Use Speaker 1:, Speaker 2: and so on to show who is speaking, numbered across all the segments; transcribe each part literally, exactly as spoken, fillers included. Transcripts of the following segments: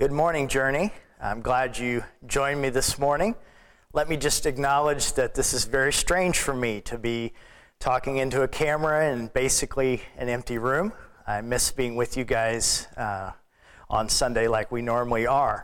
Speaker 1: Good morning, Journey. I'm glad you joined me this morning. Let me just acknowledge that this is very strange for me to be talking into a camera in basically an empty room. I miss being with you guys uh, on Sunday like we normally are.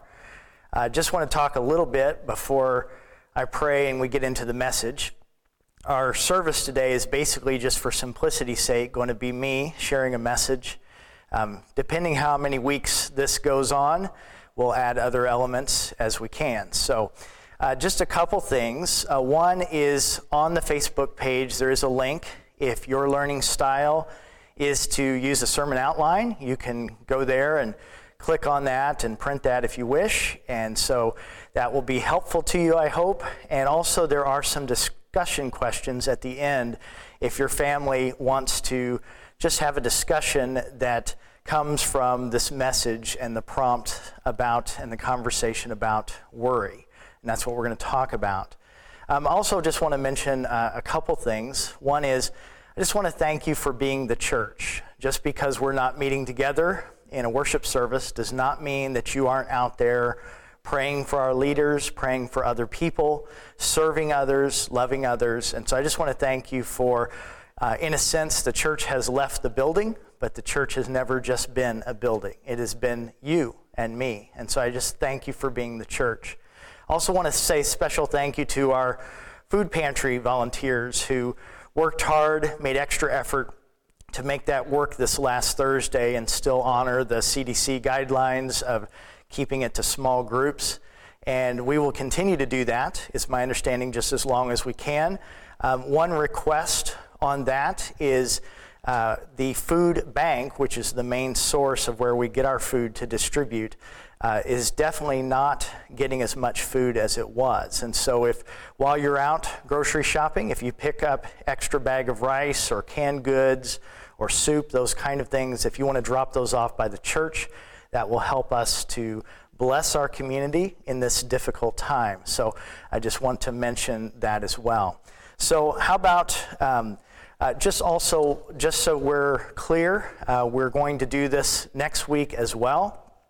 Speaker 1: I just want to talk a little bit before I pray and we get into the message. Our service today is basically just for simplicity's sake going to be me sharing a message. Um, depending how many weeks this goes on, we'll add other elements as we can. So uh, just a couple things. Uh, one is on the Facebook page, there is a link. If your learning style is to use a sermon outline, you can go there and click on that and print that if you wish. And so that will be helpful to you, I hope. And also there are some discussion questions at the end if your family wants to just have a discussion that comes from this message and the prompt about and the conversation about worry. And that's what we're going to talk about. Um, also just want to mention uh, a couple things. One is I just want to thank you for being the church. Just because we're not meeting together in a worship service does not mean that you aren't out there praying for our leaders, praying for other people, serving others, loving others. And so I just want to thank you for Uh, in a sense, the church has left the building, but the church has never just been a building. It has been you and me. And so I just thank you for being the church. Also want to say special thank you to our food pantry volunteers who worked hard, made extra effort to make that work this last Thursday and still honor the C D C guidelines of keeping it to small groups. And we will continue to do that, is my understanding, just as long as we can. Um, one request on that is uh, the food bank, which is the main source of where we get our food to distribute, uh, is definitely not getting as much food as it was. And so if while you're out grocery shopping, if you pick up extra bag of rice or canned goods or soup, those kind of things, if you want to drop those off by the church, that will help us to bless our community in this difficult time. So I just want to mention that as well. So how about um, Uh, just also, just so we're clear, uh, we're going to do this next week as well.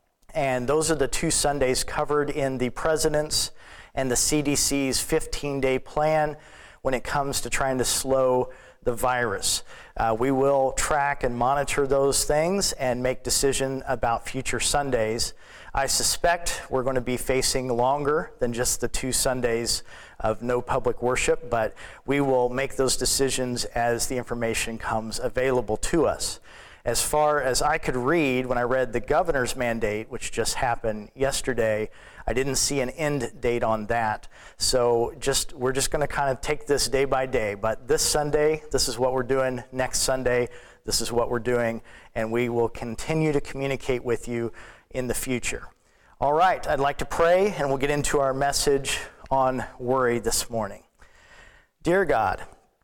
Speaker 1: And those are the two Sundays covered in the President's and the C D C's fifteen-day plan when it comes to trying to slow the virus. Uh, we will track and monitor those things and make decision about future Sundays. I suspect we're going to be facing longer than just the two Sundays of no public worship, but we will make those decisions as the information comes available to us. As far as I could read, when I read the governor's mandate, which just happened yesterday, I didn't see an end date on that. So just we're just going to kind of take this day by day. But this Sunday, this is what we're doing. Next Sunday, this is what we're doing. And we will continue to communicate with you in the future. All right, I'd like to pray, and we'll get into our message on worry this morning. Dear God,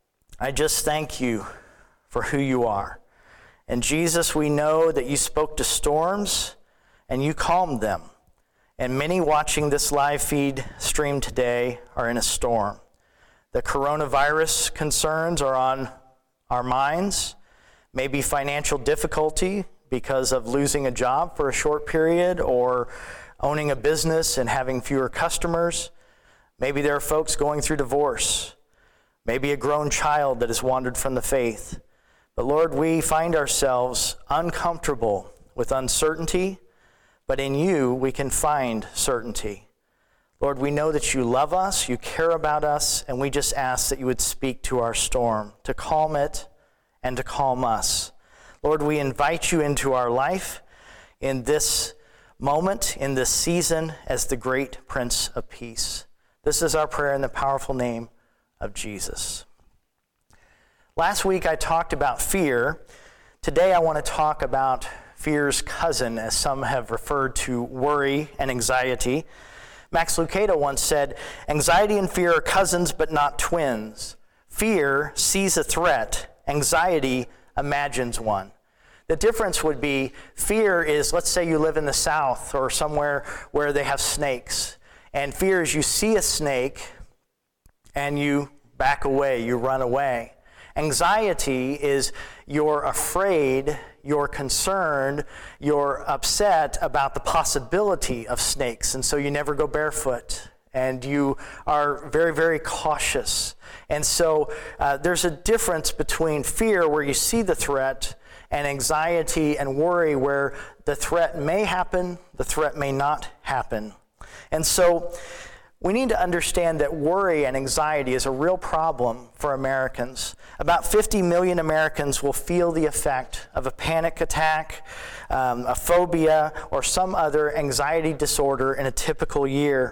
Speaker 1: I just thank you for who you are. And Jesus, we know that you spoke to storms and you calmed them. And many watching this live feed stream today are in a storm. The coronavirus concerns are on our minds. Maybe financial difficulty because of losing a job for a short period or owning a business and having fewer customers. Maybe there are folks going through divorce. Maybe a grown child that has wandered from the faith. But Lord, we find ourselves uncomfortable with uncertainty, but in you we can find certainty. Lord, we know that you love us, you care about us, and we just ask that you would speak to our storm, to calm it and to calm us. Lord, we invite you into our life in this moment, in this season, as the great Prince of Peace. This is our prayer in the powerful name of Jesus. Last week I talked about fear. Today I want to talk about fear's cousin, as some have referred to worry and anxiety. Max Lucado once said, "Anxiety and fear are cousins but not twins. Fear sees a threat. Anxiety imagines one." The difference would be fear is, let's say you live in the South or somewhere where they have snakes. And fear is you see a snake and you back away, you run away. Anxiety is you're afraid, you're concerned, you're upset about the possibility of snakes, and so you never go barefoot, and you are very, very cautious. And so uh, there's a difference between fear, where you see the threat, and anxiety and worry, where the threat may happen, the threat may not happen. And so we need to understand that worry and anxiety is a real problem for Americans. About fifty million Americans will feel the effect of a panic attack, um, a phobia, or some other anxiety disorder in a typical year.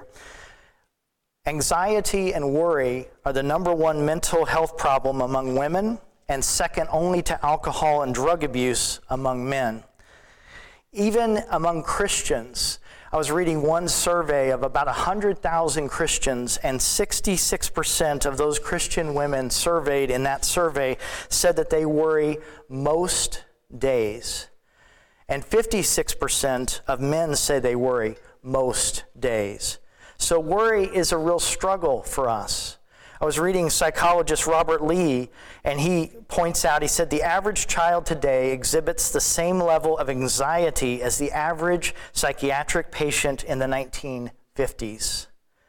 Speaker 1: Anxiety and worry are the number one mental health problem among women, and second only to alcohol and drug abuse among men. Even among Christians, I was reading one survey of about one hundred thousand Christians, and sixty-six percent of those Christian women surveyed in that survey said that they worry most days. And fifty-six percent of men say they worry most days. So worry is a real struggle for us. I was reading psychologist Robert Lee, and he points out, he said, the average child today exhibits the same level of anxiety as the average psychiatric patient in the nineteen fifties.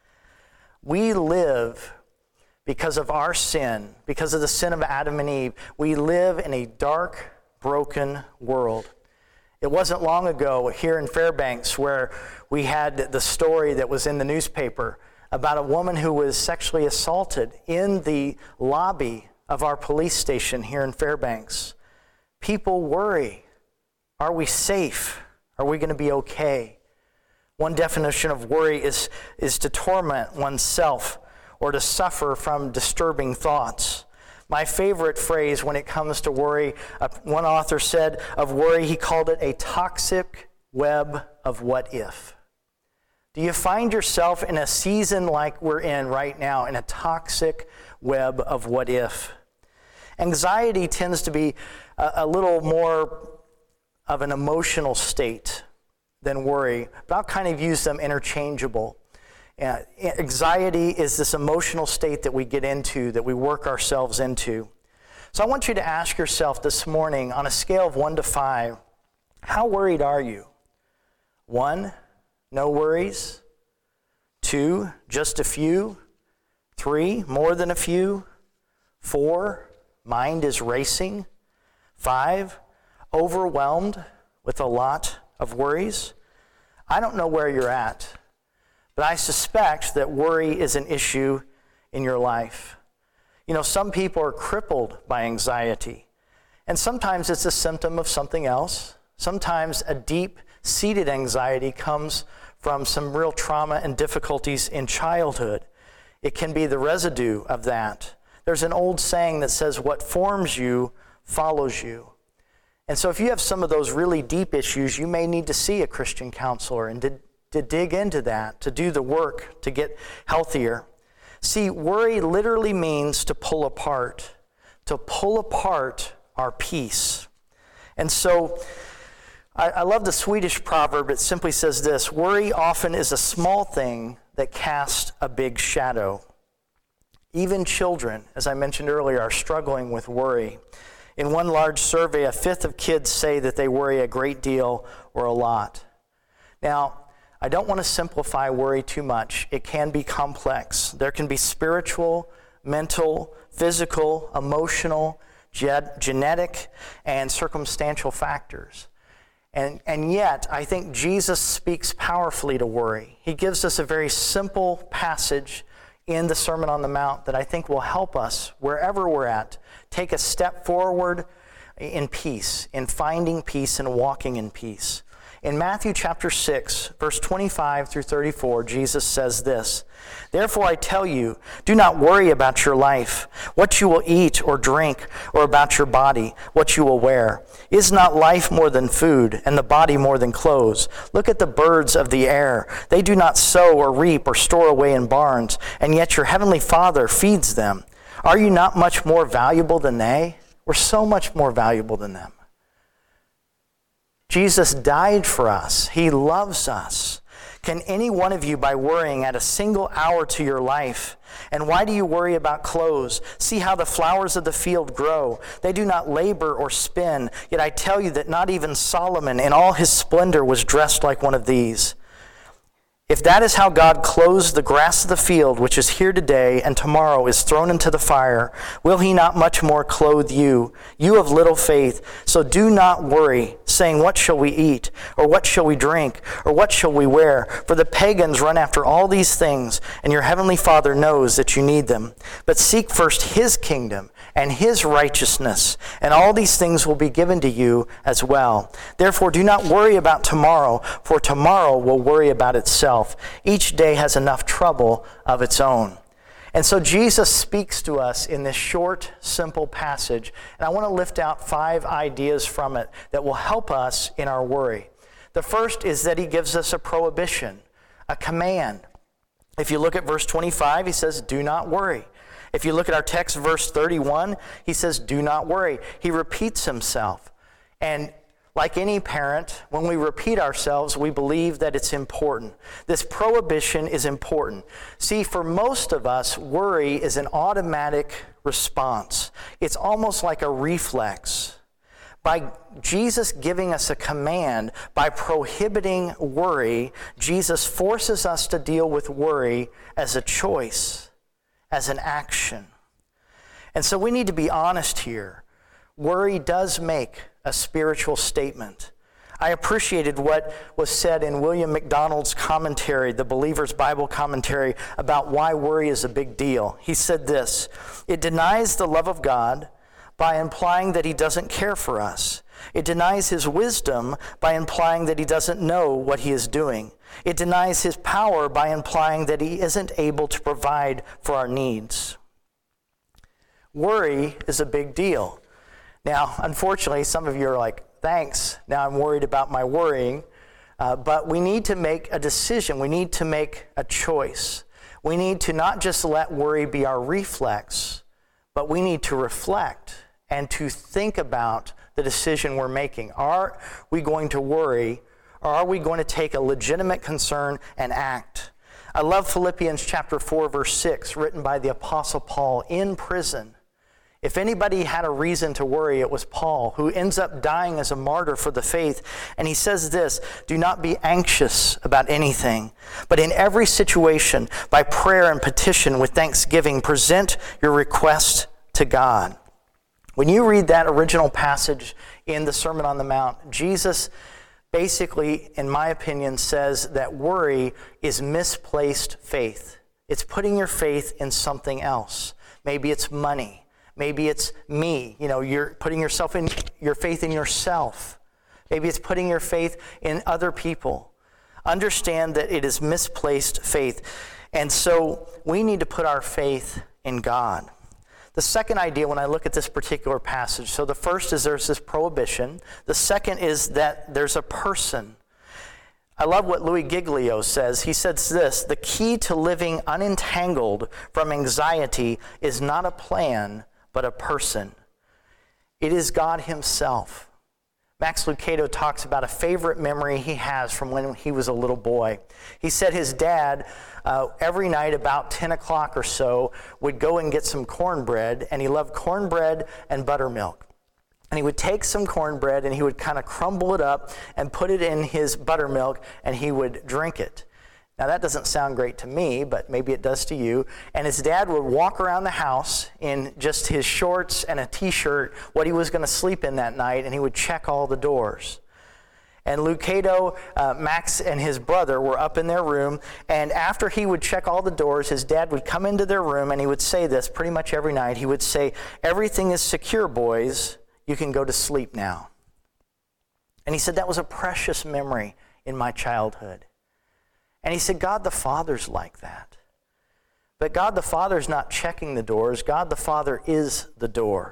Speaker 1: We live, because of our sin, because of the sin of Adam and Eve, we live in a dark, broken world. It wasn't long ago here in Fairbanks where we had the story that was in the newspaper about a woman who was sexually assaulted in the lobby of our police station here in Fairbanks. People worry. Are we safe? Are we going to be okay? One definition of worry is, is to torment oneself or to suffer from disturbing thoughts. My favorite phrase when it comes to worry, uh, one author said of worry, he called it a toxic web of what if. Do you find yourself in a season like we're in right now, in a toxic web of what if? Anxiety tends to be a, a little more of an emotional state than worry, but I'll kind of use them interchangeable. Uh, anxiety is this emotional state that we get into, that we work ourselves into. So I want you to ask yourself this morning, on a scale of one to five, how worried are you? One, no worries. Two, just a few. Three, more than a few. Four, mind is racing. Five, overwhelmed with a lot of worries. I don't know where you're at, but I suspect that worry is an issue in your life. You know, some people are crippled by anxiety, and sometimes it's a symptom of something else. Sometimes a deep-seated anxiety comes from some real trauma and difficulties in childhood. It can be the residue of that. There's an old saying that says, what forms you follows you. And so if you have some of those really deep issues, you may need to see a Christian counselor and to, to dig into that, to do the work to get healthier. See, worry literally means to pull apart, to pull apart our peace. And so I, I love the Swedish proverb. It simply says this: worry often is a small thing that casts a big shadow. Even children, as I mentioned earlier, are struggling with worry. In one large survey, a fifth of kids say that they worry a great deal or a lot. Now, I don't want to simplify worry too much. It can be complex. There can be spiritual, mental, physical, emotional, ge- genetic, and circumstantial factors. And, and yet, I think Jesus speaks powerfully to worry. He gives us a very simple passage in the Sermon on the Mount that I think will help us, wherever we're at, take a step forward in peace, in finding peace and walking in peace. In Matthew chapter six, verse twenty-five through thirty-four, Jesus says this: "Therefore I tell you, do not worry about your life, what you will eat or drink, or about your body, what you will wear. Is not life more than food, and the body more than clothes? Look at the birds of the air. They do not sow or reap or store away in barns, and yet your heavenly Father feeds them. Are you not much more valuable than they?" We're so much more valuable than them. Jesus died for us. He loves us. Can any one of you, by worrying, add a single hour to your life? And why do you worry about clothes? See how the flowers of the field grow. They do not labor or spin. Yet I tell you that not even Solomon in all his splendor was dressed like one of these. If that is how God clothes the grass of the field, which is here today and tomorrow is thrown into the fire, will he not much more clothe you, you of little faith? So do not worry, saying, what shall we eat? Or what shall we drink? Or what shall we wear? For the pagans run after all these things, and your heavenly Father knows that you need them. But seek first his kingdom and his righteousness, and all these things will be given to you as well. Therefore do not worry about tomorrow, for tomorrow will worry about itself. Each day has enough trouble of its own. And so Jesus speaks to us in this short, simple passage, and I want to lift out five ideas from it that will help us in our worry. The first is that he gives us a prohibition, a command. If you look at verse twenty-five, he says, do not worry. If you look at our text, verse thirty-one, he says, do not worry. He repeats himself. And like any parent, when we repeat ourselves, we believe that it's important. This prohibition is important. See, for most of us, worry is an automatic response. It's almost like a reflex. By Jesus giving us a command, by prohibiting worry, Jesus forces us to deal with worry as a choice, as an action. And so we need to be honest here. Worry does make a spiritual statement. I appreciated what was said in William MacDonald's commentary, the Believer's Bible commentary, about why worry is a big deal. He said this, it denies the love of God by implying that he doesn't care for us. It denies his wisdom by implying that he doesn't know what he is doing. It denies his power by implying that he isn't able to provide for our needs. Worry is a big deal. Now, unfortunately, some of you are like, thanks, now I'm worried about my worrying. Uh, but we need to make a decision. We need to make a choice. We need to not just let worry be our reflex, but we need to reflect and to think about the decision we're making. Are we going to worry, or are we going to take a legitimate concern and act? I love Philippians chapter four, verse six, written by the Apostle Paul in prison. If anybody had a reason to worry, it was Paul, who ends up dying as a martyr for the faith. And he says this, do not be anxious about anything, but in every situation, by prayer and petition with thanksgiving, present your request to God. When you read that original passage in the Sermon on the Mount, Jesus basically, in my opinion, says that worry is misplaced faith. It's putting your faith in something else. Maybe it's money. Maybe it's me. You know, you're putting yourself in your faith in yourself. Maybe it's putting your faith in other people. Understand that it is misplaced faith. And so we need to put our faith in God. The second idea when I look at this particular passage, so the first is there's this prohibition. The second is that there's a person. I love what Louis Giglio says. He says this, the key to living unentangled from anxiety is not a plan, but a person. It is God himself. Max Lucado talks about a favorite memory he has from when he was a little boy. He said his dad, uh, every night about ten o'clock or so, would go and get some cornbread, and he loved cornbread and buttermilk. And he would take some cornbread and he would kind of crumble it up and put it in his buttermilk, and he would drink it. Now that doesn't sound great to me, but maybe it does to you. And his dad would walk around the house in just his shorts and a t-shirt, what he was going to sleep in that night, and he would check all the doors. And Lucado, uh, Max and his brother were up in their room, and after he would check all the doors, his dad would come into their room and he would say this pretty much every night. He would say, everything is secure, boys. You can go to sleep now. And he said that was a precious memory in my childhood. And he said, God the Father's like that. But God the Father's not checking the doors. God the Father is the door.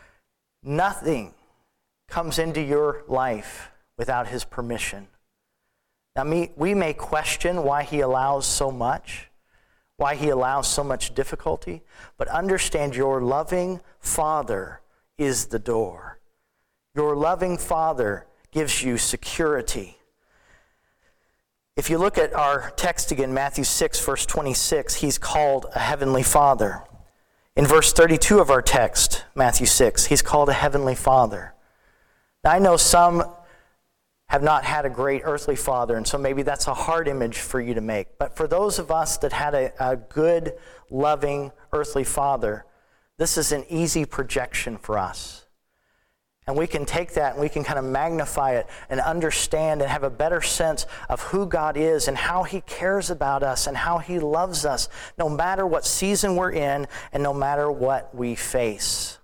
Speaker 1: Nothing comes into your life without his permission. Now, me, we may question why he allows so much, why he allows so much difficulty, but understand your loving Father is the door. Your loving Father gives you security. If you look at our text again, Matthew six, verse twenty-six, he's called a heavenly Father. In verse thirty-two of our text, Matthew six, he's called a heavenly Father. Now, I know some have not had a great earthly father, and so maybe that's a hard image for you to make. But for those of us that had a, a good, loving earthly father, this is an easy projection for us. And we can take that and we can kind of magnify it and understand and have a better sense of who God is and how he cares about us and how he loves us, no matter what season we're in and no matter what we face.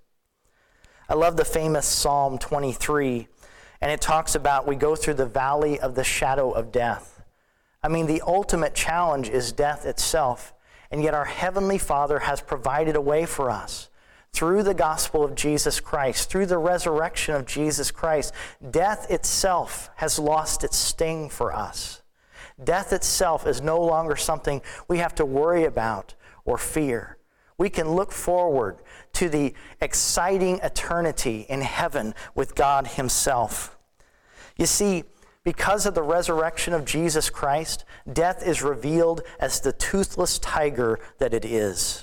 Speaker 1: I love the famous Psalm twenty-three, and it talks about we go through the valley of the shadow of death. I mean, the ultimate challenge is death itself, and yet our Heavenly Father has provided a way for us. Through the gospel of Jesus Christ, through the resurrection of Jesus Christ, death itself has lost its sting for us. Death itself is no longer something we have to worry about or fear. We can look forward to the exciting eternity in heaven with God himself. You see, because of the resurrection of Jesus Christ, death is revealed as the toothless tiger that it is.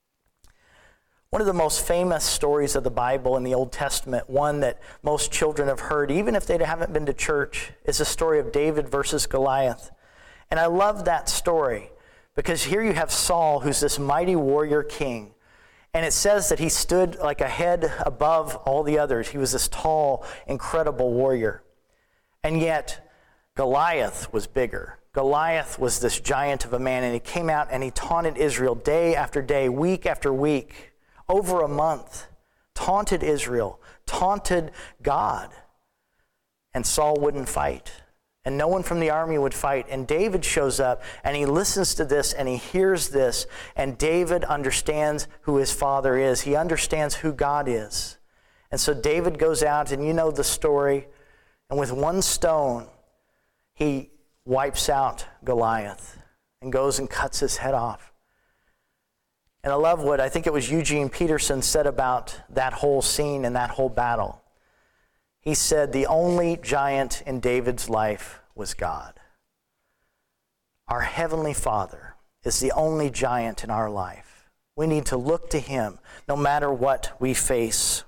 Speaker 1: One of the most famous stories of the Bible in the Old Testament, one that most children have heard, even if they haven't been to church, is the story of David versus Goliath. And I love that story because here you have Saul, who's this mighty warrior king. And it says that he stood like a head above all the others. He was this tall, incredible warrior. And yet, Goliath was bigger. Goliath was this giant of a man, and he came out and he taunted Israel day after day, week after week, over a month, taunted Israel, taunted God. And Saul wouldn't fight. And no one from the army would fight. And David shows up, and he listens to this, and he hears this, and David understands who his father is. He understands who God is. And so David goes out, and you know the story, and with one stone, he wipes out Goliath and goes and cuts his head off. And I love what I think it was Eugene Peterson said about that whole scene and that whole battle. He said, the only giant in David's life was God. Our Heavenly Father is the only giant in our life. We need to look to him no matter what we face.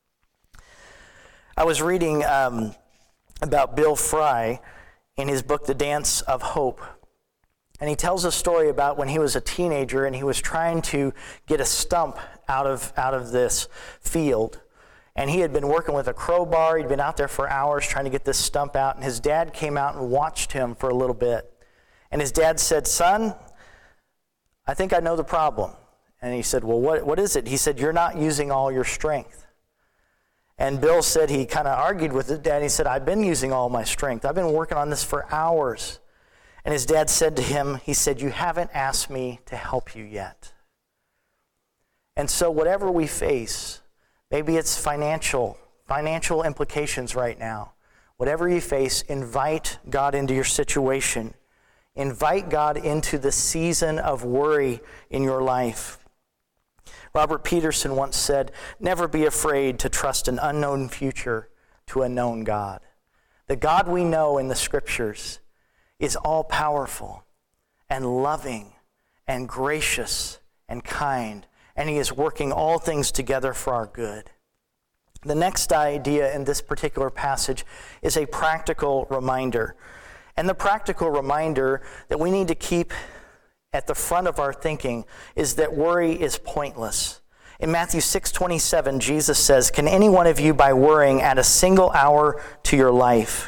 Speaker 1: I was reading um, about Bill Fry in his book, The Dance of Hope. And he tells a story about when he was a teenager and he was trying to get a stump out of, out of this field. And he had been working with a crowbar. He'd been out there for hours trying to get this stump out. And his dad came out and watched him for a little bit. And his dad said, son, I think I know the problem. And he said, well, what, what is it? He said, you're not using all your strength. And Bill said he kind of argued with his dad. He said, I've been using all my strength. I've been working on this for hours. And his dad said to him, he said, you haven't asked me to help you yet. And so whatever we face, maybe it's financial, financial implications right now. Whatever you face, invite God into your situation. Invite God into the season of worry in your life. Robert Peterson once said, never be afraid to trust an unknown future to a known God. The God we know in the scriptures is all-powerful and loving and gracious and kind, and he is working all things together for our good. The next idea in this particular passage is a practical reminder. And the practical reminder that we need to keep at the front of our thinking is that worry is pointless. In Matthew six twenty-seven, Jesus says, can any one of you by worrying add a single hour to your life?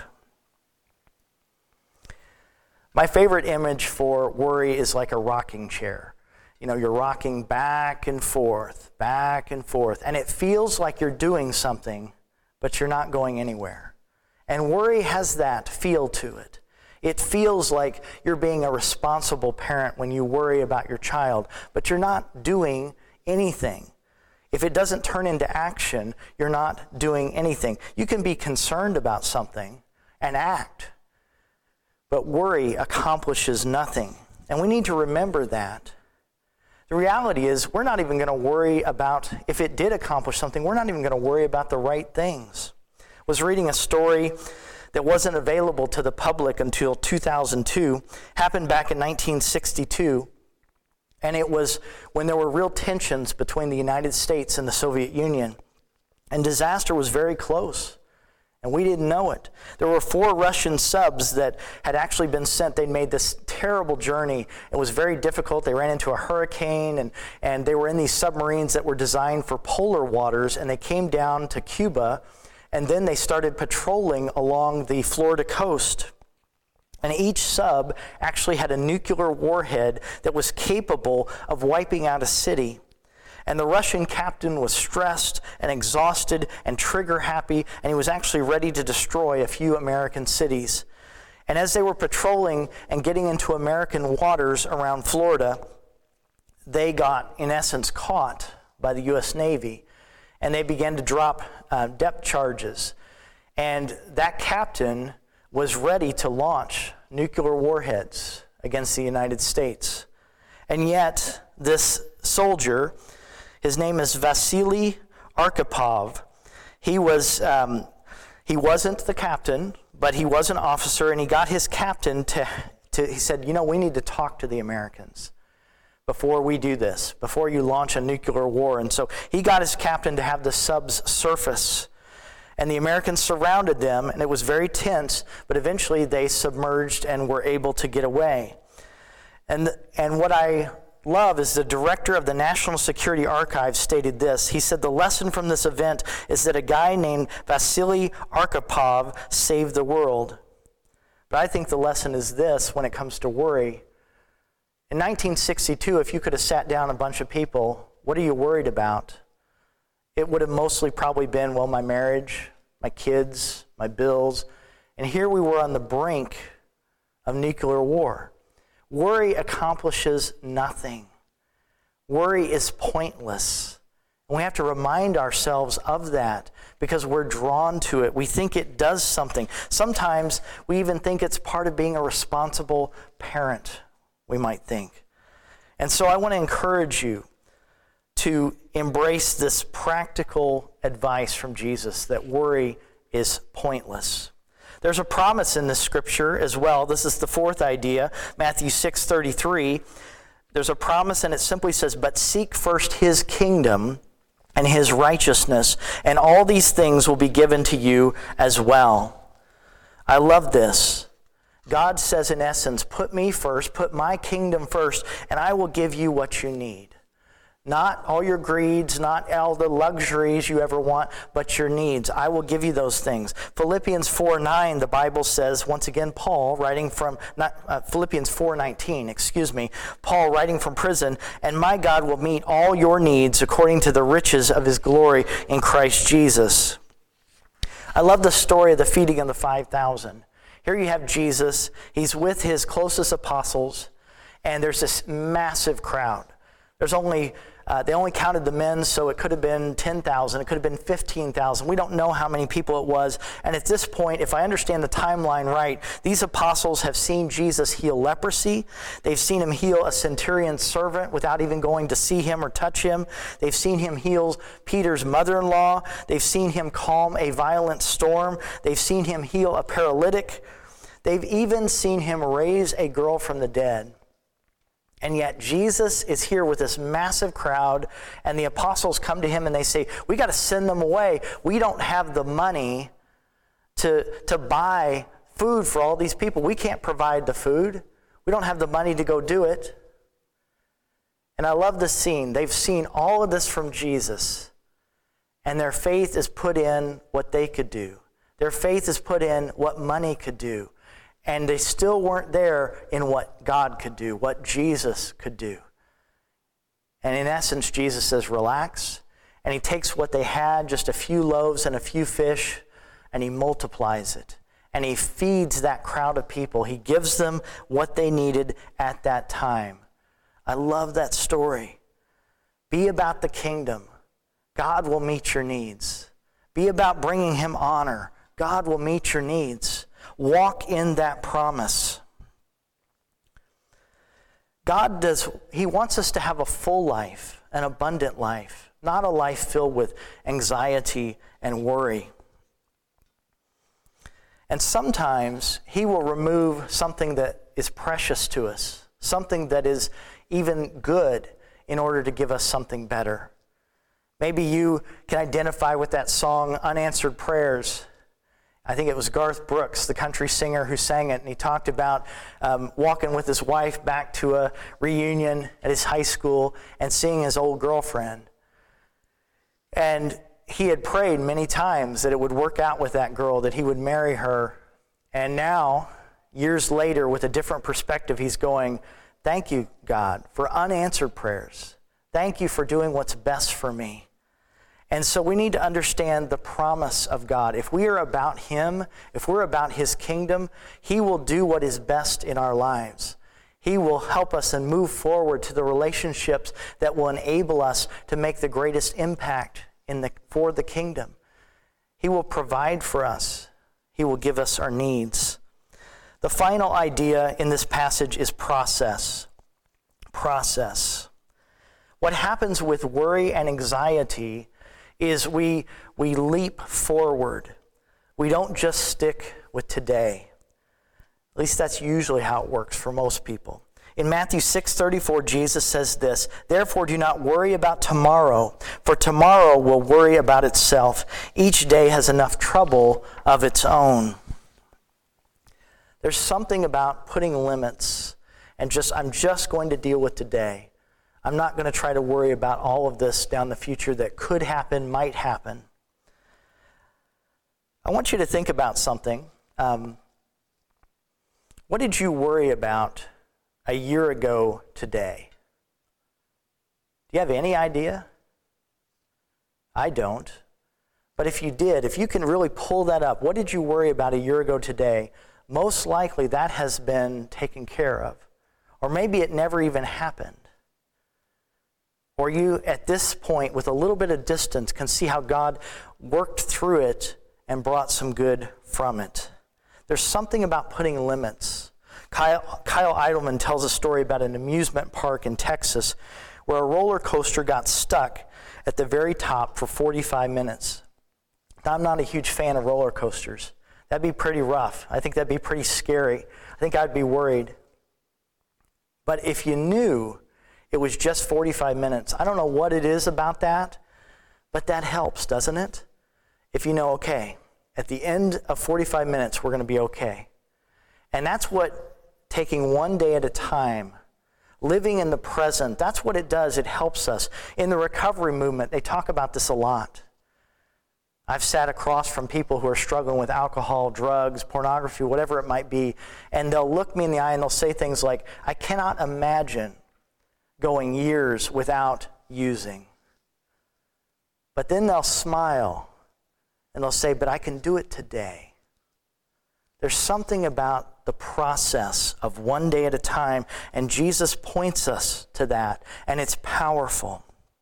Speaker 1: My favorite image for worry is like a rocking chair. You know, you're rocking back and forth, back and forth, and it feels like you're doing something, but you're not going anywhere. And worry has that feel to it. It feels like you're being a responsible parent when you worry about your child, but you're not doing anything. If it doesn't turn into action, you're not doing anything. You can be concerned about something and act, but worry accomplishes nothing. And we need to remember that. The reality is we're not even going to worry about, if it did accomplish something, we're not even going to worry about the right things. I was reading a story that wasn't available to the public until two thousand two, happened back in nineteen sixty-two. And it was when there were real tensions between the United States and the Soviet Union. And disaster was very close. And we didn't know it. There were four Russian subs that had actually been sent. They made this terrible journey. It was very difficult. They ran into a hurricane, and, and they were in these submarines that were designed for polar waters, and they came down to Cuba, and then they started patrolling along the Florida coast. And each sub actually had a nuclear warhead that was capable of wiping out a city. And the Russian captain was stressed and exhausted and trigger happy, and he was actually ready to destroy a few American cities. And as they were patrolling and getting into American waters around Florida, they got, in essence, caught by the U S Navy, and they began to drop uh, depth charges. And that captain was ready to launch nuclear warheads against the United States. And yet, this soldier, his name is Vasily Arkhipov. He was um, he wasn't the captain, but he was an officer, and he got his captain to, to, he said, you know, we need to talk to the Americans before we do this, before you launch a nuclear war. And so he got his captain to have the subs surface. And the Americans surrounded them, and it was very tense, but eventually they submerged and were able to get away. And, and what I love is the director of the National Security Archives stated this. He said, the lesson from this event is that a guy named Vasily Arkhipov saved the world. But I think the lesson is this when it comes to worry. In nineteen sixty-two, if you could have sat down a bunch of people, what are you worried about? It would have mostly probably been, well, my marriage, my kids, my bills. And here we were on the brink of nuclear war. Worry accomplishes nothing. Worry is pointless. And we have to remind ourselves of that because we're drawn to it. We think it does something. Sometimes we even think it's part of being a responsible parent, we might think. And so I want to encourage you to embrace this practical advice from Jesus that worry is pointless. There's a promise in this scripture as well. This is the fourth idea, Matthew six thirty-three. There's a promise, and it simply says, but seek first his kingdom and his righteousness, and all these things will be given to you as well. I love this. God says, in essence, put me first, put my kingdom first, and I will give you what you need. Not all your greeds, not all the luxuries you ever want, but your needs. I will give you those things. Philippians four nine, the Bible says, once again, Paul writing from, not uh, Philippians four nineteen, excuse me, Paul writing from prison, and my God will meet all your needs according to the riches of his glory in Christ Jesus. I love the story of the feeding of the five thousand. Here you have Jesus. He's with his closest apostles, and there's this massive crowd. There's only, uh, they only counted the men, so it could have been ten thousand. It could have been fifteen thousand. We don't know how many people it was. And at this point, if I understand the timeline right, these apostles have seen Jesus heal leprosy. They've seen him heal a centurion's servant without even going to see him or touch him. They've seen him heal Peter's mother-in-law. They've seen him calm a violent storm. They've seen him heal a paralytic. They've even seen him raise a girl from the dead. And yet Jesus is here with this massive crowd, and the apostles come to him and they say, we got to send them away. We don't have the money to, to buy food for all these people. We can't provide the food. We don't have the money to go do it. And I love the scene. They've seen all of this from Jesus, and their faith is put in what they could do. Their faith is put in what money could do. And they still weren't there in what God could do, what Jesus could do. And in essence, Jesus says, relax. And he takes what they had, just a few loaves and a few fish, and he multiplies it. And he feeds that crowd of people. He gives them what they needed at that time. I love that story. Be about the kingdom. God will meet your needs. Be about bringing him honor. God will meet your needs. Walk in that promise. God does, he wants us to have a full life, an abundant life, not a life filled with anxiety and worry. And sometimes he will remove something that is precious to us, something that is even good, in order to give us something better. Maybe you can identify with that song, Unanswered Prayers. I think it was Garth Brooks, the country singer, who sang it, and he talked about um, walking with his wife back to a reunion at his high school and seeing his old girlfriend. And he had prayed many times that it would work out with that girl, that he would marry her. And now, years later, with a different perspective, he's going, thank you, God, for unanswered prayers. Thank you for doing what's best for me. And so we need to understand the promise of God. If we are about him, if we're about his kingdom, he will do what is best in our lives. He will help us and move forward to the relationships that will enable us to make the greatest impact in the, for the kingdom. He will provide for us. He will give us our needs. The final idea in this passage is process. Process. What happens with worry and anxiety is we, we leap forward. We don't just stick with today. At least that's usually how it works for most people. In Matthew six thirty-four, Jesus says this, "Therefore do not worry about tomorrow, for tomorrow will worry about itself. Each day has enough trouble of its own." There's something about putting limits and just, I'm just going to deal with today. I'm not going to try to worry about all of this down the future that could happen, might happen. I want you to think about something. Um, what did you worry about a year ago today? Do you have any idea? I don't. But if you did, if you can really pull that up, what did you worry about a year ago today? Most likely that has been taken care of. Or maybe it never even happened. Or you, at this point, with a little bit of distance, can see how God worked through it and brought some good from it. There's something about putting limits. Kyle, Kyle Idleman tells a story about an amusement park in Texas where a roller coaster got stuck at the very top for forty-five minutes. Now, I'm not a huge fan of roller coasters. That'd be pretty rough. I think that'd be pretty scary. I think I'd be worried. But if you knew it was just forty-five minutes, I don't know what it is about that, but that helps, doesn't it? If you know, okay, at the end of forty-five minutes, we're going to be okay. And that's what taking one day at a time, living in the present, that's what it does. It helps us. In the recovery movement, they talk about this a lot. I've sat across from people who are struggling with alcohol, drugs, pornography, whatever it might be, and they'll look me in the eye and they'll say things like, I cannot imagine going years without using. But then they'll smile and they'll say, but I can do it today. There's something about the process of one day at a time, and Jesus points us to that, and it's powerful.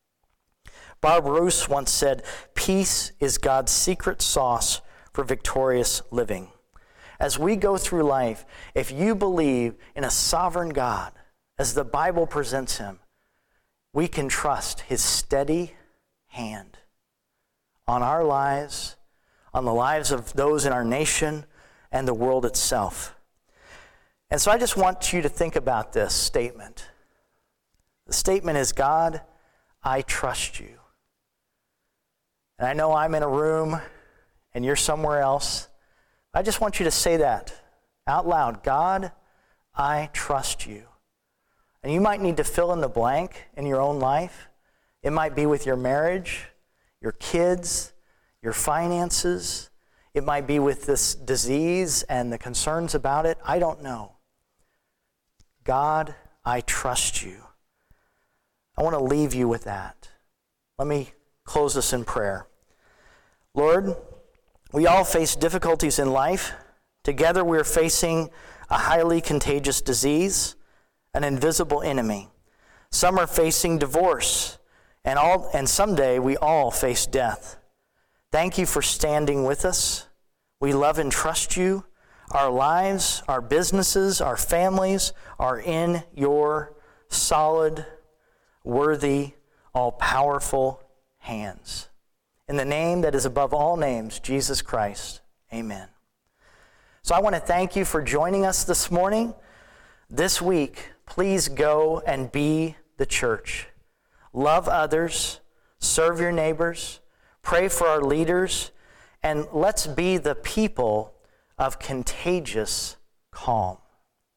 Speaker 1: Bob Roos once said, peace is God's secret sauce for victorious living. As we go through life, if you believe in a sovereign God, as the Bible presents him, we can trust his steady hand on our lives, on the lives of those in our nation and the world itself. And so I just want you to think about this statement. The statement is, God, I trust you. And I know I'm in a room and you're somewhere else. I just want you to say that out loud. God, I trust you. And you might need to fill in the blank in your own life. It might be with your marriage, your kids, your finances. It might be with this disease and the concerns about it. I don't know. God, I trust you. I want to leave you with that. Let me close this in prayer. Lord, we all face difficulties in life. Together we're facing a highly contagious disease, an invisible enemy. Some are facing divorce, and all and someday we all face death. Thank you for standing with us. We love and trust you. Our lives, our businesses, our families are in your solid, worthy, all-powerful hands. In the name that is above all names, Jesus Christ, amen. So I want to thank you for joining us this morning. This week, please go and be the church. Love others, serve your neighbors, pray for our leaders, and let's be the people of contagious calm.